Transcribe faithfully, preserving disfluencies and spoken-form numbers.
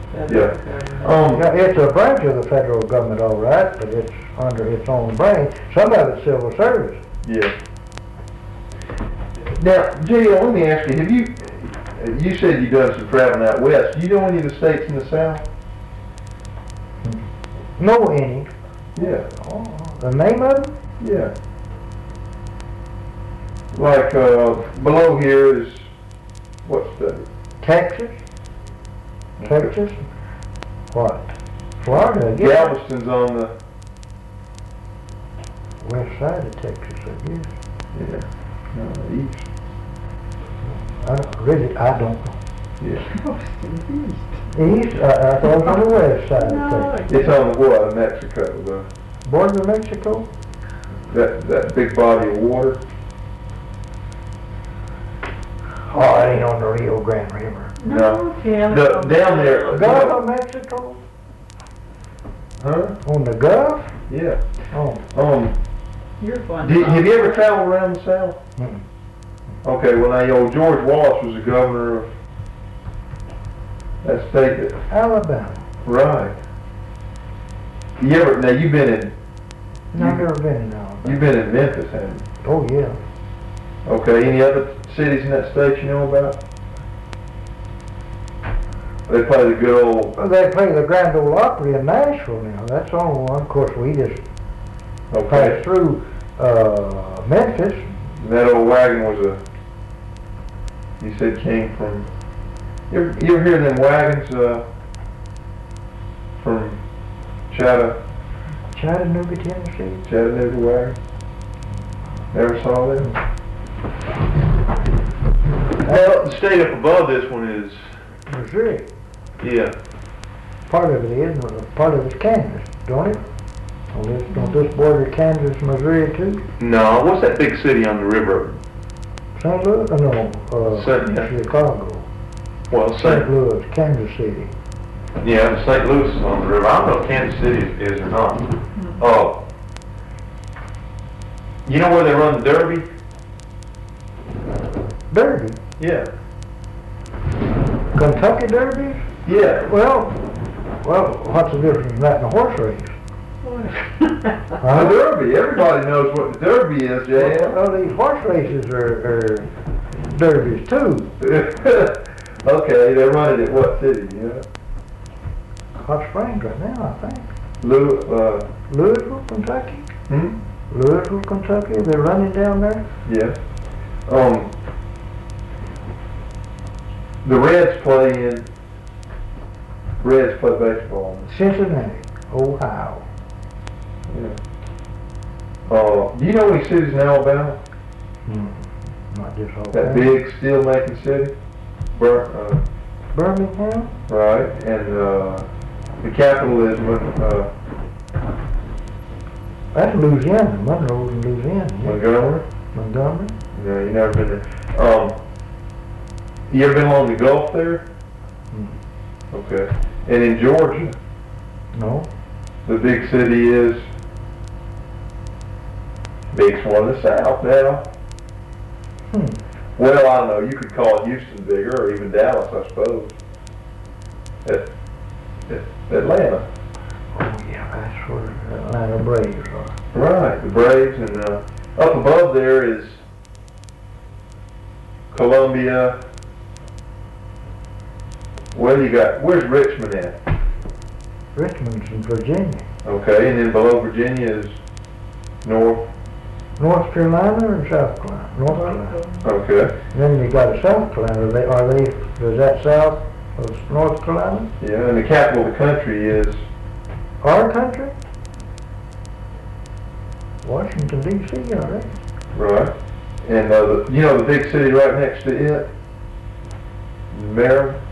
Yeah. Um, Yeah, it's a branch of the federal government, all right, but it's under its own branch. Some of it's civil service. yeah. Now, J L, let me ask you, have you, you said you've done some traveling out west. Do you know any of the states in the South? Know any? Yeah. Oh, the name of them? Yeah. Like, uh, below here is, what state? Texas? Texas? What? Florida, I guess. Galveston's on the, West side of Texas, I guess. yeah, no, east. I don't, really, I don't know. Yeah. East, I, I thought it was on the west side No. of Texas. It's on the what, Mexico, the, Border of Mexico? that, that big body of water. Oh, it ain't on the Rio Grande River. No. Yeah. The, down there. Gulf of Mexico? Huh? On the Gulf? Yeah. Oh. Um, You're fun. did, have you ever traveled around the South? Mm-mm. Okay, well now, old George Wallace was the governor of that state that, Alabama. right. You ever, now you've been in, No, I've never been in Alabama. you've been in Memphis, haven't you? Oh, yeah. Okay, any other cities in that state you know about? They play the good old, Well, they play the Grand Ole Opry in Nashville now. That's the only one. Of course, we just okay, passed through uh, Memphis. and that old wagon was a, you said came from, you ever, you ever hear them wagons, uh, from Chatta, Chattanooga, Tennessee. Chattanooga wagon? Never saw them? Well, the state up above this one is, Missouri. yeah, Part of it is, uh, part of it's Kansas, don't it? Don't this, don't this border Kansas, Missouri too? no, what's that big city on the river? Saint Louis? Uh, no, uh, Saint- yeah. Chicago. Well, Saint Saint, Louis, Kansas City. yeah, Saint Louis is on the river. I don't know if Kansas City is, is or not. Oh. You know where they run the Derby? Derby. Yeah. Kentucky Derby? Yeah. Well, well, what's the difference in that and a horse race? The Huh? Derby, everybody knows what the Derby is, J M. Well, these horse races are, are derbies too. Okay, they're running at what city, you know? Hot Springs right now, I think. Lou, uh, Louisville, Kentucky? hmm? Louisville, Kentucky, they're running down there? Yes. Um, the Reds play in, Reds play baseball. Cincinnati, Ohio. Yeah. Uh, do you know any cities in Alabama? Hmm. Not just all That big steel making city? Bur, uh, Birmingham? right, and, uh, the capital is, Mon- uh, That's Louisiana, Monroe's in Louisiana. yeah. Montgomery? Montgomery? No, you never been there. Um, you ever been along the Gulf there? Hmm. Okay. And in Georgia, No. the big city is, biggest one in the South now. Hmm. Well, I don't know, you could call Houston bigger, or even Dallas, I suppose. At, at Atlanta. Oh yeah, that's where the Atlanta Braves are. Right, the Braves, and uh, up above there is Columbia. Well, you got, where's Richmond at? Richmond's in Virginia. Okay, and then below Virginia is North. North Carolina or South Carolina? North Carolina. Okay, And then you got a South Carolina. Are they, are they, is that south of North Carolina? yeah, and the capital of the country is, Our country? Washington D C, all right. right, and uh, the, you know the big city right next to it? Maryland?